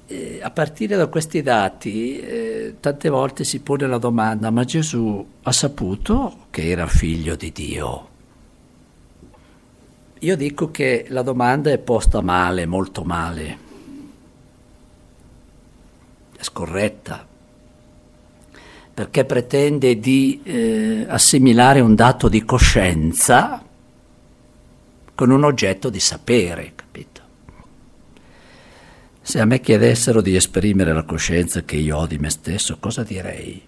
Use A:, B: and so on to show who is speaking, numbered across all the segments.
A: a partire da questi dati, tante volte si pone la domanda: ma Gesù ha saputo che era figlio di Dio? Io dico che la domanda è posta male, molto male, è scorretta, perché pretende di assimilare un dato di coscienza con un oggetto di sapere, capito? Se a me chiedessero di esprimere la coscienza che io ho di me stesso, cosa direi?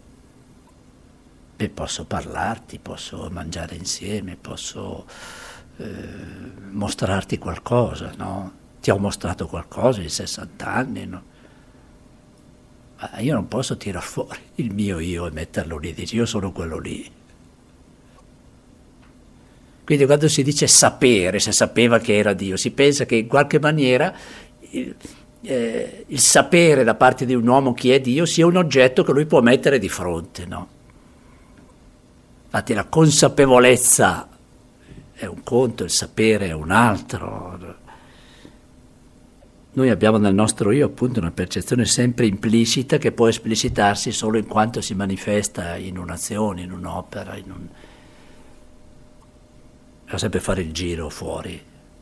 A: Beh, posso parlarti, posso mangiare insieme, posso mostrarti qualcosa, no? Ti ho mostrato qualcosa in 60 anni, no? Ma io non posso tirar fuori il mio io e metterlo lì, dici io sono quello lì. Quindi quando si dice sapere, se sapeva che era Dio, si pensa che in qualche maniera il sapere da parte di un uomo chi è Dio sia un oggetto che lui può mettere di fronte, no? Infatti la consapevolezza è un conto, il sapere è un altro. Noi abbiamo nel nostro io appunto una percezione sempre implicita che può esplicitarsi solo in quanto si manifesta in un'azione, in un'opera, bisogna sempre fare il giro fuori.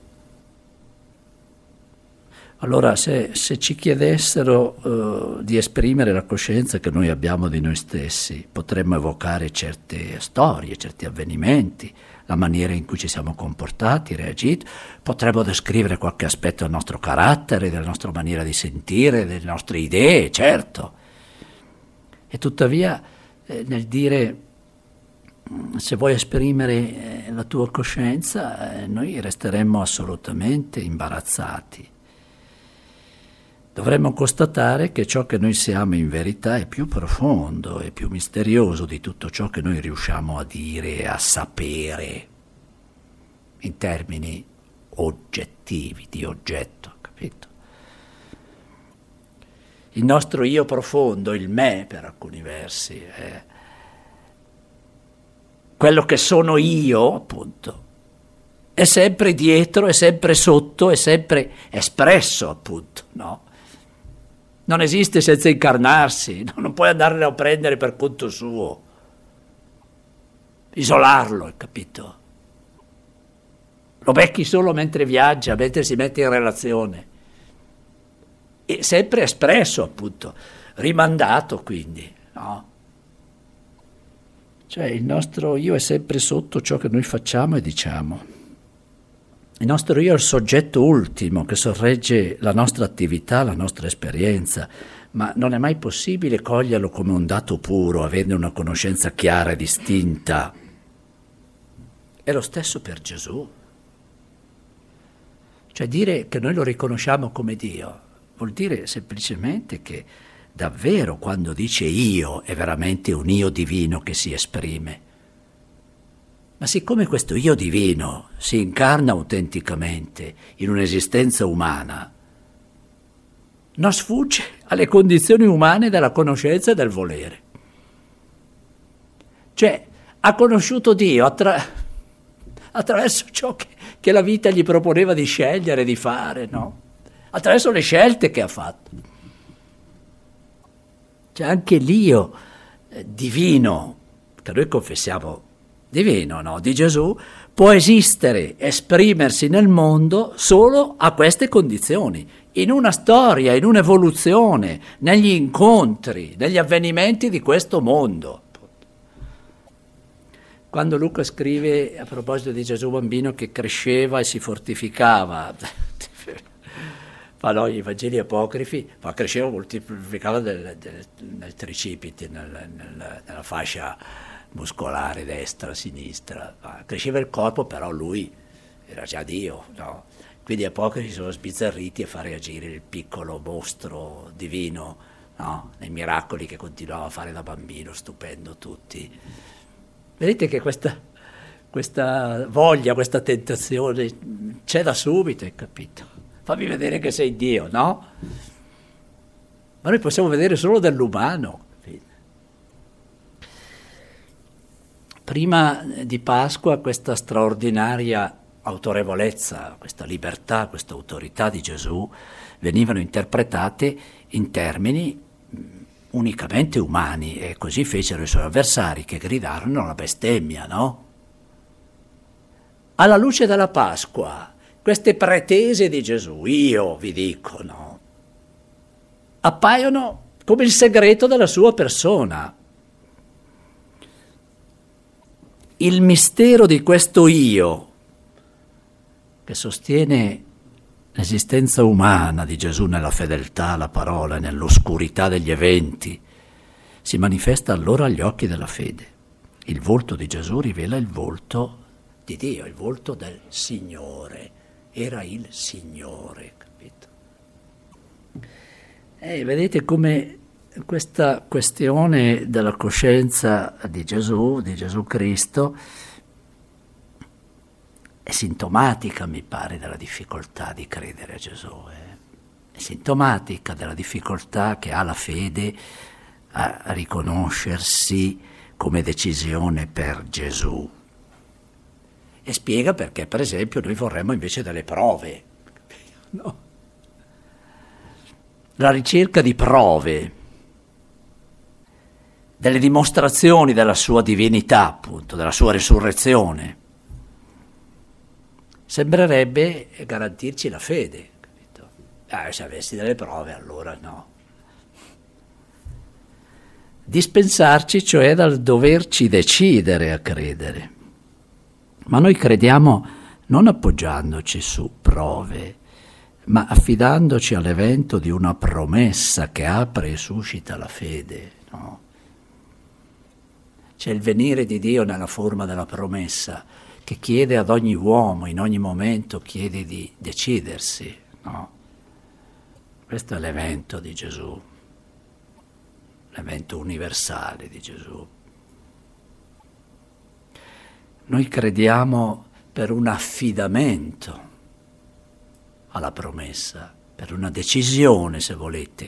A: Allora se ci chiedessero di esprimere la coscienza che noi abbiamo di noi stessi, potremmo evocare certe storie, certi avvenimenti, la maniera in cui ci siamo comportati, reagiti, potremmo descrivere qualche aspetto del nostro carattere, della nostra maniera di sentire, delle nostre idee, certo. E tuttavia nel dire se vuoi esprimere la tua coscienza, noi resteremmo assolutamente imbarazzati. Dovremmo constatare che ciò che noi siamo in verità è più profondo e più misterioso di tutto ciò che noi riusciamo a dire e a sapere in termini oggettivi, di oggetto, capito? Il nostro io profondo, il me per alcuni versi, è quello che sono io, appunto, è sempre dietro, è sempre sotto, è sempre espresso, appunto, no? Non esiste senza incarnarsi, non puoi andarlo a prendere per conto suo, isolarlo, capito? Lo becchi solo mentre viaggia, mentre si mette in relazione. E sempre espresso, appunto, rimandato quindi, no? Cioè il nostro io è sempre sotto ciò che noi facciamo e diciamo. Il nostro io è il soggetto ultimo che sorregge la nostra attività, la nostra esperienza, ma non è mai possibile coglierlo come un dato puro, avendo una conoscenza chiara e distinta. È lo stesso per Gesù. Cioè dire che noi lo riconosciamo come Dio vuol dire semplicemente che davvero quando dice io è veramente un io divino che si esprime. Ma siccome questo io divino si incarna autenticamente in un'esistenza umana, non sfugge alle condizioni umane della conoscenza e del volere. Cioè, ha conosciuto Dio attraverso ciò che la vita gli proponeva di scegliere, di fare, no? Attraverso le scelte che ha fatto. Cioè, anche l'io divino, che noi confessiamo divino, no? Di Gesù, può esistere, esprimersi nel mondo solo a queste condizioni, in una storia, in un'evoluzione, negli incontri, negli avvenimenti di questo mondo. Quando Luca scrive a proposito di Gesù bambino che cresceva e si fortificava, fa no, i Vangeli apocrifi, ma cresceva e moltiplicava nel tricipite, nella fascia muscolare destra, sinistra, cresceva il corpo, però lui era già Dio, no? Quindi gli apocrifi sono sbizzarriti a fare agire il piccolo mostro divino, no? Nei miracoli che continuava a fare da bambino, stupendo tutti. Vedete che questa voglia, questa tentazione c'è da subito, hai capito? Fammi vedere che sei Dio, no? Ma noi possiamo vedere solo dell'umano. Prima di Pasqua questa straordinaria autorevolezza, questa libertà, questa autorità di Gesù venivano interpretate in termini unicamente umani, e così fecero i suoi avversari, che gridarono la bestemmia, no? Alla luce della Pasqua, queste pretese di Gesù, io vi dico, no, appaiono come il segreto della sua persona. Il mistero di questo io, che sostiene l'esistenza umana di Gesù nella fedeltà alla parola e nell'oscurità degli eventi, si manifesta allora agli occhi della fede. Il volto di Gesù rivela il volto di Dio, il volto del Signore. Era il Signore, capito? Vedete come questa questione della coscienza di Gesù Cristo, è sintomatica, mi pare, della difficoltà di credere a Gesù. È sintomatica della difficoltà che ha la fede a riconoscersi come decisione per Gesù. E spiega perché, per esempio, noi vorremmo invece delle prove. No? La ricerca di prove, delle dimostrazioni della sua divinità, appunto, della sua risurrezione, sembrerebbe garantirci la fede, capito? Se avessi delle prove, allora no. Dispensarci, cioè, dal doverci decidere a credere. Ma noi crediamo non appoggiandoci su prove, ma affidandoci all'evento di una promessa che apre e suscita la fede, no? C'è il venire di Dio nella forma della promessa, che chiede ad ogni uomo, in ogni momento chiede di decidersi, no? Questo è l'evento di Gesù, l'evento universale di Gesù. Noi crediamo per un affidamento alla promessa, per una decisione, se volete,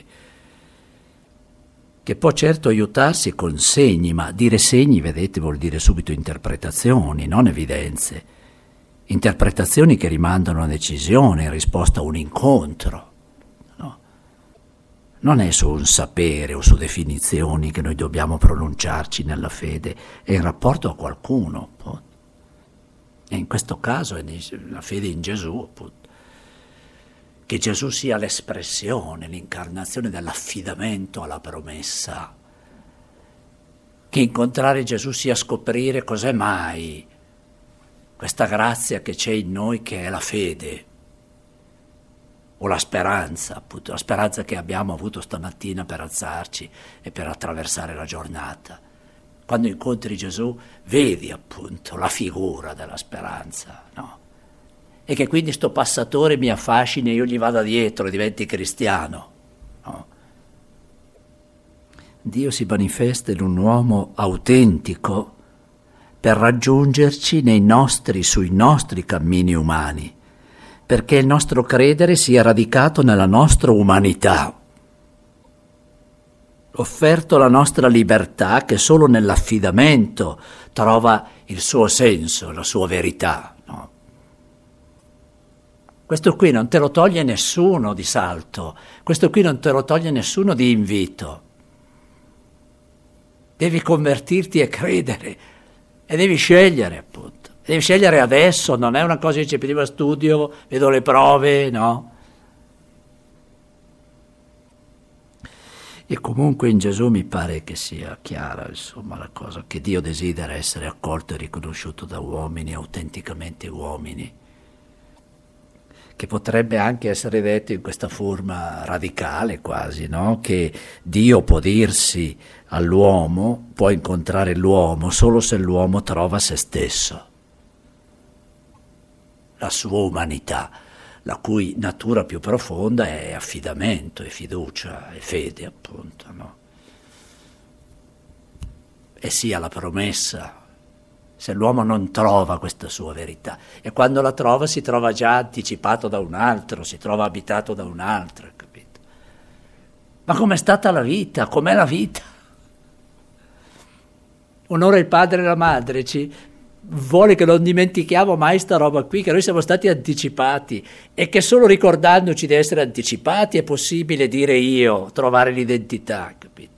A: che può certo aiutarsi con segni, ma dire segni, vedete, vuol dire subito interpretazioni, non evidenze. Interpretazioni che rimandano a una decisione in risposta a un incontro. No? Non è su un sapere o su definizioni che noi dobbiamo pronunciarci nella fede, è in rapporto a qualcuno, appunto. E in questo caso è la fede in Gesù, appunto. Che Gesù sia l'espressione, l'incarnazione dell'affidamento alla promessa. Che incontrare Gesù sia scoprire cos'è mai questa grazia che c'è in noi, che è la fede, o la speranza, appunto, la speranza che abbiamo avuto stamattina per alzarci e per attraversare la giornata. Quando incontri Gesù vedi appunto la figura della speranza, no? E che quindi sto passatore mi affascina e io gli vada dietro e diventi cristiano, no? Dio si manifesta in un uomo autentico per raggiungerci sui nostri cammini umani, perché il nostro credere sia radicato nella nostra umanità, offerto la nostra libertà che solo nell'affidamento trova il suo senso, la sua verità, no? Questo qui non te lo toglie nessuno di salto, questo qui non te lo toglie nessuno di invito. Devi convertirti e credere e devi scegliere, appunto. Devi scegliere adesso, non è una cosa che dice prima studio, vedo le prove, no? E comunque in Gesù mi pare che sia chiara, insomma, la cosa, che Dio desidera essere accolto e riconosciuto da uomini, autenticamente uomini, che potrebbe anche essere detto in questa forma radicale quasi, no? Che Dio può dirsi all'uomo, può incontrare l'uomo solo se l'uomo trova se stesso, la sua umanità, la cui natura più profonda è affidamento, è fiducia, è fede, appunto, no? E sia la promessa, se l'uomo non trova questa sua verità, e quando la trova si trova già anticipato da un altro, si trova abitato da un altro, capito? Ma com'è stata la vita? Com'è la vita? Onora il padre e la madre, vuole che non dimentichiamo mai sta roba qui, che noi siamo stati anticipati e che solo ricordandoci di essere anticipati è possibile dire io, trovare l'identità, capito?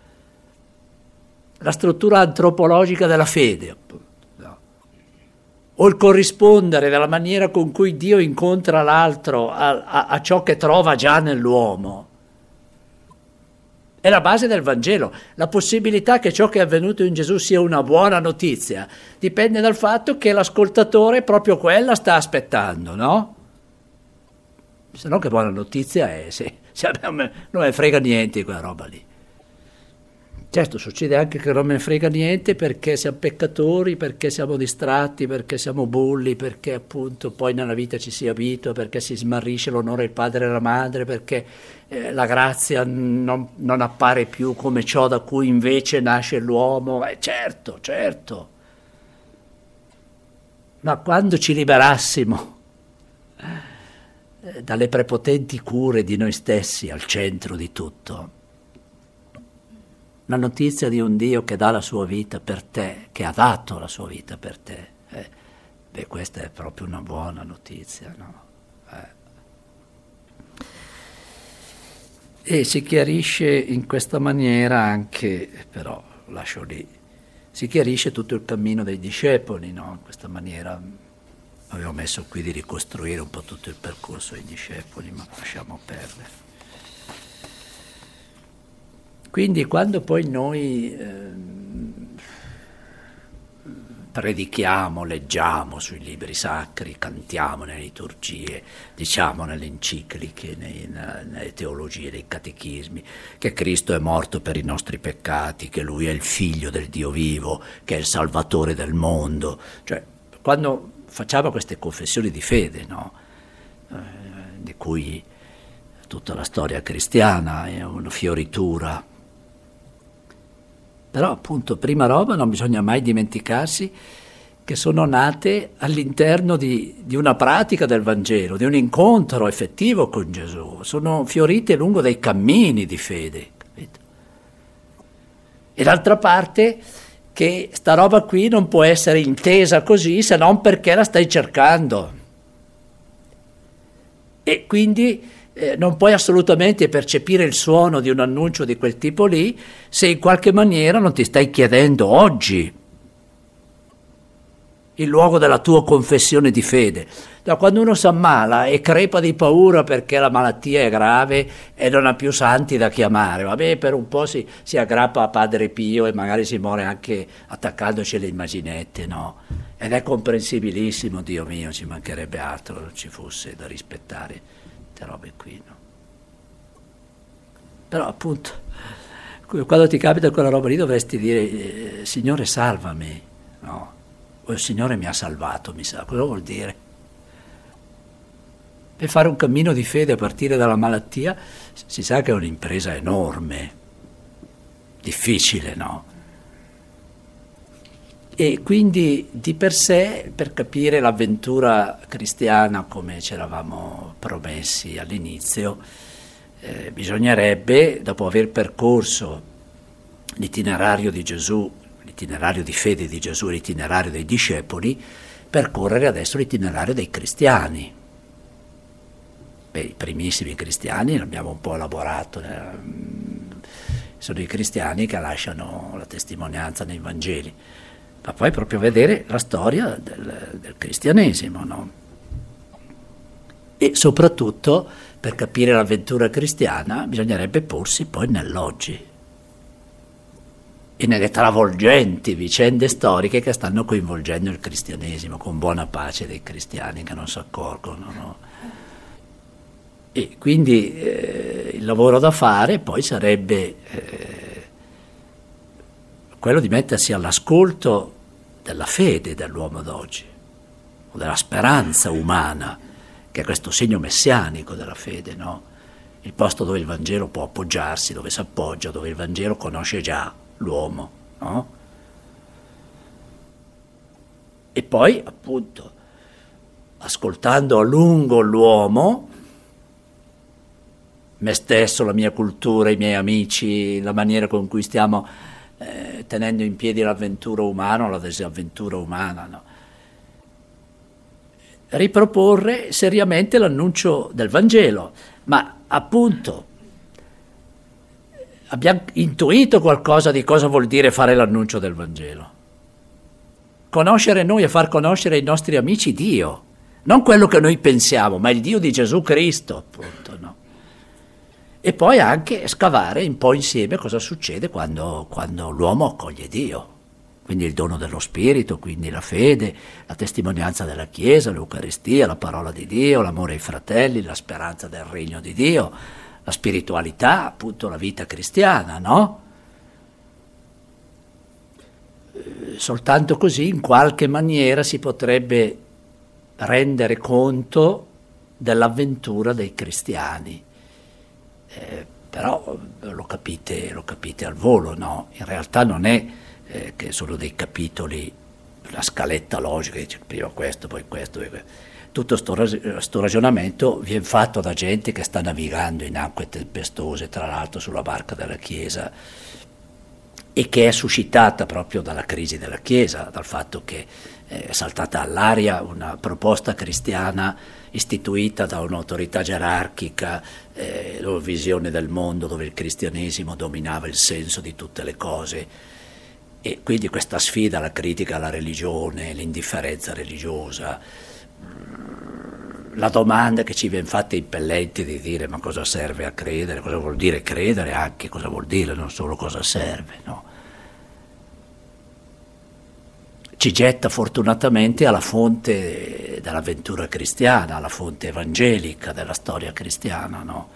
A: La struttura antropologica della fede, appunto, no? O il corrispondere della maniera con cui Dio incontra l'altro a ciò che trova già nell'uomo. È la base del Vangelo. La possibilità che ciò che è avvenuto in Gesù sia una buona notizia dipende dal fatto che l'ascoltatore proprio quella sta aspettando, no? Se no che buona notizia è, se non me frega niente quella roba lì. Certo, succede anche che non me ne frega niente perché siamo peccatori, perché siamo distratti, perché siamo bulli, perché appunto poi nella vita ci si abitua, perché si smarrisce l'onore del padre e della madre, perché la grazia non appare più come ciò da cui invece nasce l'uomo. Certo, certo. Ma quando ci liberassimo dalle prepotenti cure di noi stessi al centro di tutto, la notizia di un Dio che dà la sua vita per te, che ha dato la sua vita per te, beh, questa è proprio una buona notizia, no? E si chiarisce in questa maniera anche, però lascio lì, si chiarisce tutto il cammino dei discepoli, no? In questa maniera avevo messo qui di ricostruire un po' tutto il percorso dei discepoli, ma lasciamo perdere. Quindi quando poi noi predichiamo, leggiamo sui libri sacri, cantiamo nelle liturgie, diciamo nelle encicliche, nelle teologie, nei catechismi, che Cristo è morto per i nostri peccati, che Lui è il Figlio del Dio vivo, che è il Salvatore del mondo. Cioè, quando facciamo queste confessioni di fede, no? Di cui tutta la storia cristiana è una fioritura. Però appunto, prima roba, non bisogna mai dimenticarsi che sono nate all'interno di una pratica del Vangelo, di un incontro effettivo con Gesù, sono fiorite lungo dei cammini di fede, capito? E d'altra parte che sta roba qui non può essere intesa così se non perché la stai cercando. E quindi non puoi assolutamente percepire il suono di un annuncio di quel tipo lì se in qualche maniera non ti stai chiedendo oggi il luogo della tua confessione di fede. Quando uno si ammala e crepa di paura perché la malattia è grave e non ha più santi da chiamare, vabbè, per un po' si aggrappa a Padre Pio e magari si muore anche attaccandoci le immaginette, no? Ed è comprensibilissimo, Dio mio, ci mancherebbe altro, non ci fosse da rispettare robe qui, no? Però appunto quando ti capita quella roba lì dovresti dire Signore salvami, no? O il Signore mi ha salvato, mi sa, cosa vuol dire? Per fare un cammino di fede a partire dalla malattia si sa che è un'impresa enorme, difficile, no? E quindi di per sé, per capire l'avventura cristiana come ci eravamo promessi all'inizio, bisognerebbe, dopo aver percorso l'itinerario di Gesù, l'itinerario di fede di Gesù, l'itinerario dei discepoli, percorrere adesso l'itinerario dei cristiani. Beh, i primissimi cristiani l'abbiamo un po' elaborato, sono i cristiani che lasciano la testimonianza nei Vangeli. Ma poi proprio vedere la storia del cristianesimo, no? E soprattutto, per capire l'avventura cristiana, bisognerebbe porsi poi nell'oggi e nelle travolgenti vicende storiche che stanno coinvolgendo il cristianesimo, con buona pace dei cristiani che non si accorgono, no? E quindi il lavoro da fare poi sarebbe quello di mettersi all'ascolto della fede dell'uomo d'oggi, o della speranza umana, che è questo segno messianico della fede, no? Il posto dove il Vangelo può appoggiarsi, dove si appoggia, dove il Vangelo conosce già l'uomo, no? E poi, appunto, ascoltando a lungo l'uomo, me stesso, la mia cultura, i miei amici, la maniera con cui stiamo tenendo in piedi l'avventura umana o la disavventura umana, no? Riproporre seriamente l'annuncio del Vangelo, ma appunto abbiamo intuito qualcosa di cosa vuol dire fare l'annuncio del Vangelo. Conoscere noi e far conoscere ai nostri amici Dio, non quello che noi pensiamo, ma il Dio di Gesù Cristo, appunto, no? E poi anche scavare un po' insieme cosa succede quando l'uomo accoglie Dio. Quindi il dono dello Spirito, quindi la fede, la testimonianza della Chiesa, l'Eucaristia, la parola di Dio, l'amore ai fratelli, la speranza del regno di Dio, la spiritualità, appunto la vita cristiana, no? Soltanto così in qualche maniera si potrebbe rendere conto dell'avventura dei cristiani. Però lo capite al volo, no? In realtà non è che sono dei capitoli, una scaletta logica, dice prima questo, poi questo. Tutto sto ragionamento viene fatto da gente che sta navigando in acque tempestose, tra l'altro sulla barca della Chiesa, e che è suscitata proprio dalla crisi della Chiesa, dal fatto che è saltata all'aria una proposta cristiana istituita da un'autorità gerarchica, la visione del mondo dove il cristianesimo dominava il senso di tutte le cose, e quindi questa sfida alla critica alla religione, l'indifferenza religiosa, la domanda che ci viene fatta impellente di dire ma cosa serve a credere, cosa vuol dire credere, anche cosa vuol dire, non solo cosa serve, no? Ci getta fortunatamente alla fonte dell'avventura cristiana, alla fonte evangelica della storia cristiana, no?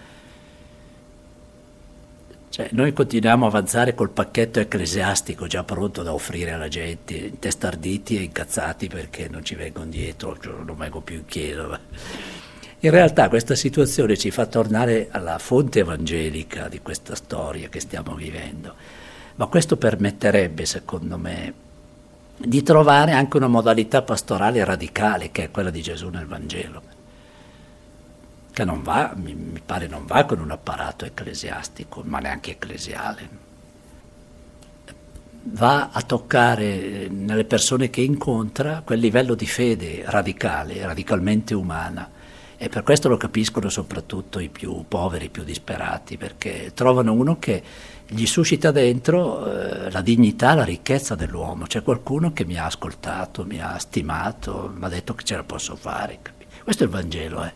A: Cioè, noi continuiamo a avanzare col pacchetto ecclesiastico già pronto da offrire alla gente, intestarditi e incazzati perché non ci vengono dietro, cioè non vengo più in chiesa. In realtà questa situazione ci fa tornare alla fonte evangelica di questa storia che stiamo vivendo, ma questo permetterebbe, secondo me, di trovare anche una modalità pastorale radicale che è quella di Gesù nel Vangelo, che non va, mi pare non va con un apparato ecclesiastico, ma neanche ecclesiale. Va a toccare nelle persone che incontra quel livello di fede radicale, radicalmente umana, e per questo lo capiscono soprattutto i più poveri, i più disperati, perché trovano uno che gli suscita dentro la dignità, la ricchezza dell'uomo. C'è qualcuno che mi ha ascoltato, mi ha stimato, mi ha detto che ce la posso fare. Questo è il Vangelo,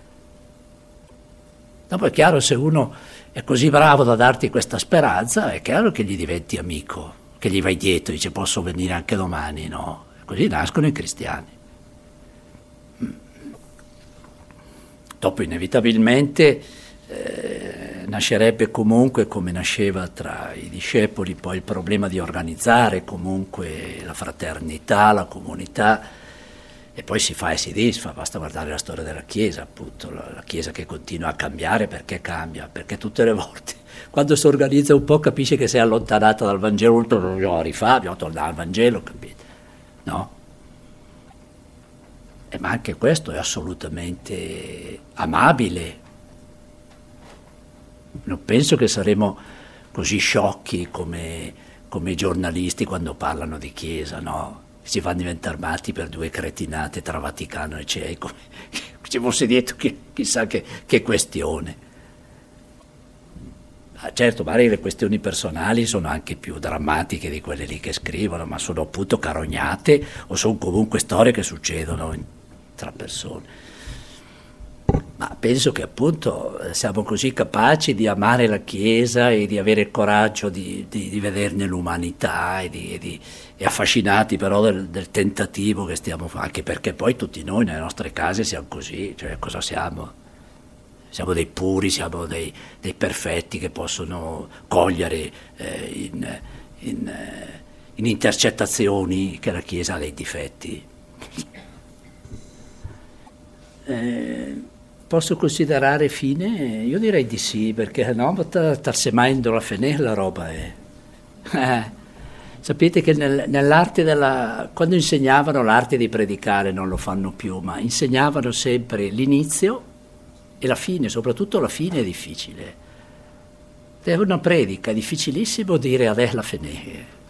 A: Dopo è chiaro, se uno è così bravo da darti questa speranza, è chiaro che gli diventi amico, che gli vai dietro, dice posso venire anche domani, no? Così nascono i cristiani. Dopo inevitabilmente nascerebbe comunque, come nasceva tra i discepoli, poi il problema di organizzare comunque la fraternità, la comunità, e poi si fa e si disfa, basta guardare la storia della Chiesa, appunto, la Chiesa che continua a cambiare. Perché cambia? Perché tutte le volte, quando si organizza un po', capisce che si è allontanata dal Vangelo, dobbiamo rifare, dobbiamo tornare al Vangelo, capite? No? Ma anche questo è assolutamente amabile. Non penso che saremo così sciocchi come i giornalisti quando parlano di Chiesa, no? Si fanno diventare matti per due cretinate tra Vaticano e CEI, come ci fosse dietro chissà che questione. Certo, magari le questioni personali sono anche più drammatiche di quelle lì che scrivono, ma sono appunto carognate o sono comunque storie che succedono tra persone. Ma penso che appunto siamo così capaci di amare la Chiesa e di avere il coraggio di vederne l'umanità e affascinati però del tentativo che stiamo facendo, anche perché poi tutti noi nelle nostre case siamo così, cioè cosa siamo? Siamo dei puri, siamo dei perfetti che possono cogliere in intercettazioni che la Chiesa ha dei difetti. Posso considerare fine? Io direi di sì, perché no, sta semando la fene la roba è. Sapete che nell'arte quando insegnavano l'arte di predicare, non lo fanno più, ma insegnavano sempre l'inizio e la fine, soprattutto la fine è difficile. È una predica, è difficilissimo dire adesso la fine.